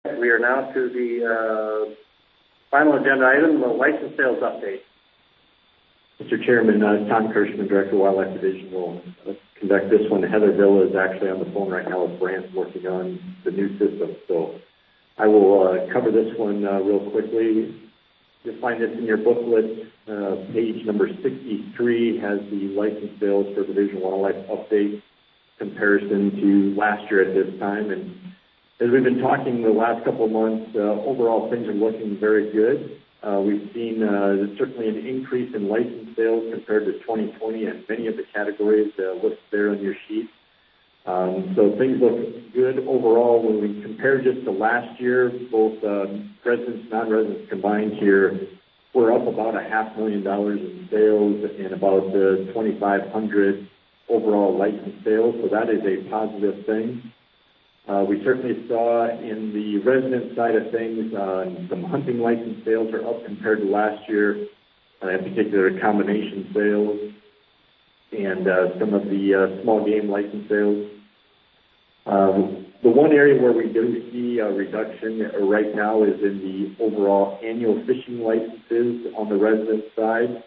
We are now to the final agenda item, the license sales update. Mr. Chairman, Tom Kirschman, Director of Wildlife Division, will conduct this one. Heather Villa is actually on the phone right now with Brant working on the new system. So I will cover this one real quickly. You'll find this in your booklet. Page number 63 has the license sales for Division Wildlife update comparison to last year at this time. And as we've been talking the last couple of months, overall things are looking very good. We've seen certainly an increase in license sales compared to 2020 and many of the categories listed there on your sheet. So things look good overall when we compare just to last year. Both residents and non-residents combined here, we're up about $500,000 in sales and about 2,500 overall license sales. So that is a positive thing. We certainly saw in the resident side of things, some hunting license sales are up compared to last year, in particular combination sales and some of the small game license sales. The one area where we do see a reduction right now is in the overall annual fishing licenses on the resident side.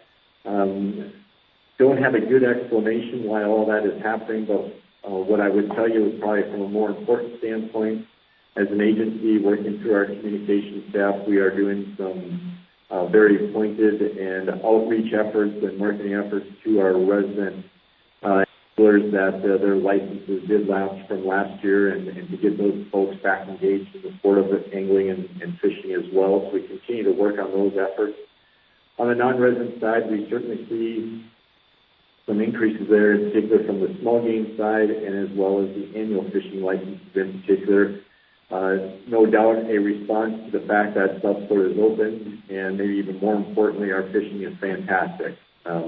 Don't have a good explanation why all that is happening, but what I would tell you is probably from a more important standpoint, as an agency working through our communication staff, we are doing some very pointed and outreach efforts and marketing efforts to our resident anglers that their licenses did lapse from last year and to get those folks back engaged in the sport of angling and fishing as well. So we continue to work on those efforts. On the non-resident side, we certainly see some increases there, in particular from the small game side and as well as the annual fishing licenses in particular. No doubt a response to the fact that Southport is open, and maybe even more importantly, our fishing is fantastic.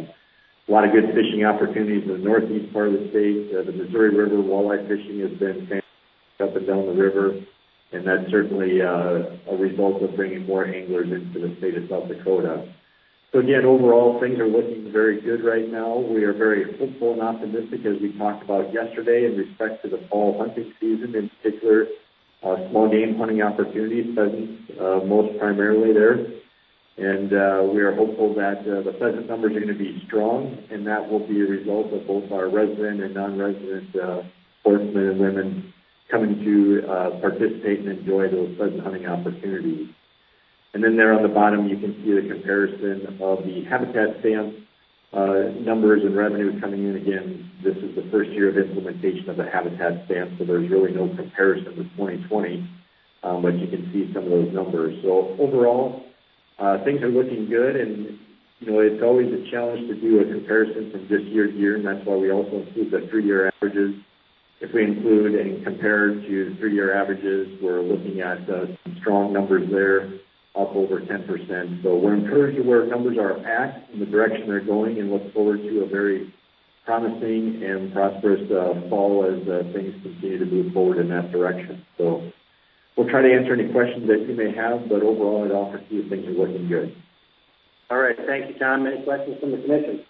A lot of good fishing opportunities in the northeast part of the state. The Missouri River walleye fishing has been fantastic up and down the river, and that's certainly a result of bringing more anglers into the state of South Dakota. So again, overall, things are looking very good right now. We are very hopeful and optimistic, as we talked about yesterday, in respect to the fall hunting season, in particular, small game hunting opportunities, pheasants most primarily there. And we are hopeful that the pheasant numbers are going to be strong, and that will be a result of both our resident and non-resident sportsmen and women coming to participate and enjoy those pheasant hunting opportunities. And then there on the bottom, you can see the comparison of the habitat stamp numbers and revenue coming in. Again, this is the first year of implementation of the habitat stamp, so there's really no comparison with 2020, but you can see some of those numbers. So overall, things are looking good, and it's always a challenge to do a comparison from just year to year, and that's why we also include the 3-year averages. If we include and compare to 3-year averages, we're looking at some strong numbers there, up over 10%. So we're encouraged to where numbers are at in the direction they're going, and look forward to a very promising and prosperous fall as things continue to move forward in that direction. So we'll try to answer any questions that you may have, but overall, I'd offer to you things are looking good. All right. Thank you, Tom. Any questions from the commission?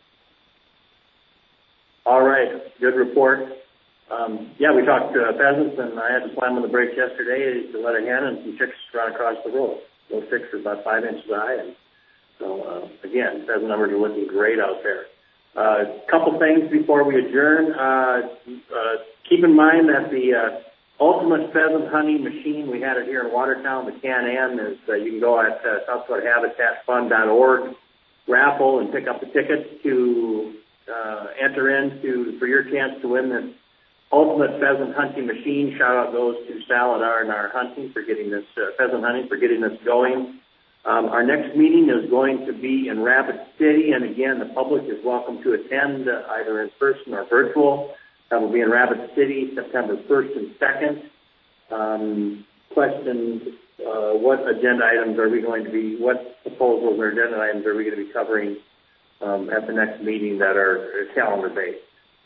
All right. Good report. We talked pheasants, and I had to slam on the brakes yesterday to let a hen and some chicks run across the road. Those chicks are about 5 inches high, and so, again, pheasant numbers are looking great out there. A couple things before we adjourn. Keep in mind that the ultimate pheasant hunting machine, we had it here in Watertown, the Can-Am, is you can go at southdakotahabitatfund.org, raffle, and pick up the tickets to enter into for your chance to win this ultimate pheasant hunting machine. Shout out goes to Saladar and our hunting for getting this pheasant hunting, for getting this going. Our next meeting is going to be in Rapid City, and again, the public is welcome to attend either in person or virtual. That will be in Rapid City, September 1st and 2nd. Questions, what agenda items are we going to be, what proposals or agenda items are we going to be covering at the next meeting that are calendar-based?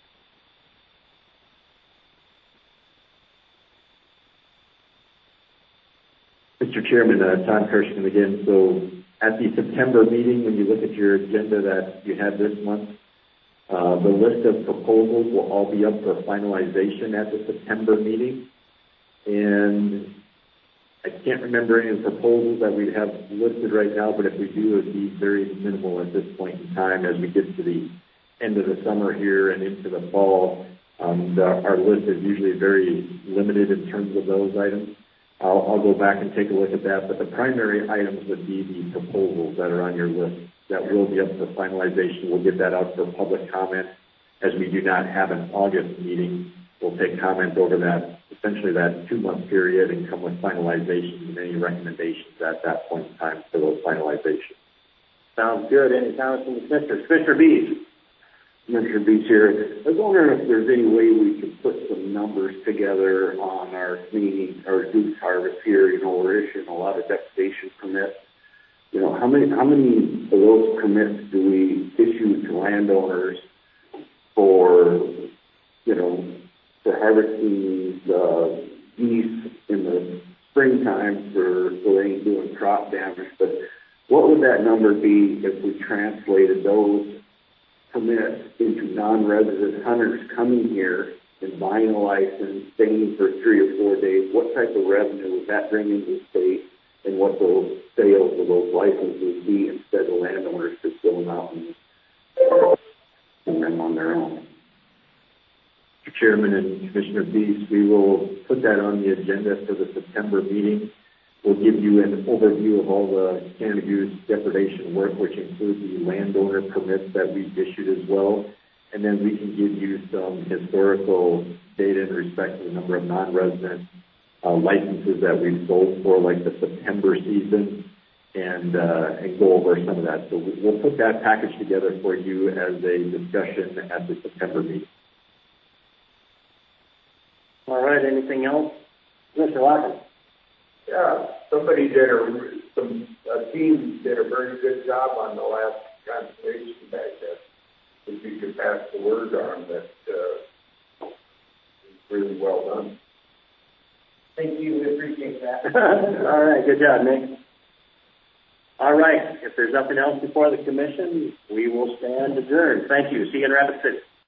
Mr. Chairman, Tom Kirschman again. So at the September meeting, when you look at your agenda that you had this month, the list of proposals will all be up for finalization at the September meeting. And can't remember any of the proposals that we have listed right now, but if we do, it'd be very minimal at this point in time as we get to the end of the summer here and into the fall. Our list is usually very limited in terms of those items. I'll go back and take a look at that, but the primary items would be the proposals that are on your list that will be up for finalization. We'll get that out for public comment. As we do not have an August meeting, we'll take comments over that, essentially that 2-month period, and come with finalizations and any recommendations at that point in time for those finalizations. Sounds good. Any comments from the commissioners? Commissioner Bees. Commissioner Beach here. I was wondering if there's any way we could put some numbers together on our cleaning or goose harvest here. We're issuing a lot of deforestation permits. How many of those permits do we issue to landowners for harvesting the geese in the springtime so they ain't doing crop damage? But what would that number be if we translated those permits into non-resident hunters coming here and buying a license, staying for 3 or 4 days? What type of revenue would that bring into the state, and what those sales of those licenses be instead of landowners just going out and them on their own? Mr. Chairman and Commissioner Beast, we will put that on the agenda for the September meeting. We'll give you an overview of all the Canada Goose depredation work, which includes the landowner permits that we've issued as well. And then we can give you some historical data in respect to the number of non-resident licenses that we've sold for, like the September season, and go over some of that. So we'll put that package together for you as a discussion at the September meeting. All right. Anything else? Mr. Larkin. Yeah, a team did a very good job on the last conservation digest. If you could pass the word on that, it's really well done. Thank you. We appreciate that. All right. Good job, Nick. All right. If there's nothing else before the commission, we will stand adjourned. Thank you. See you in Rapid City.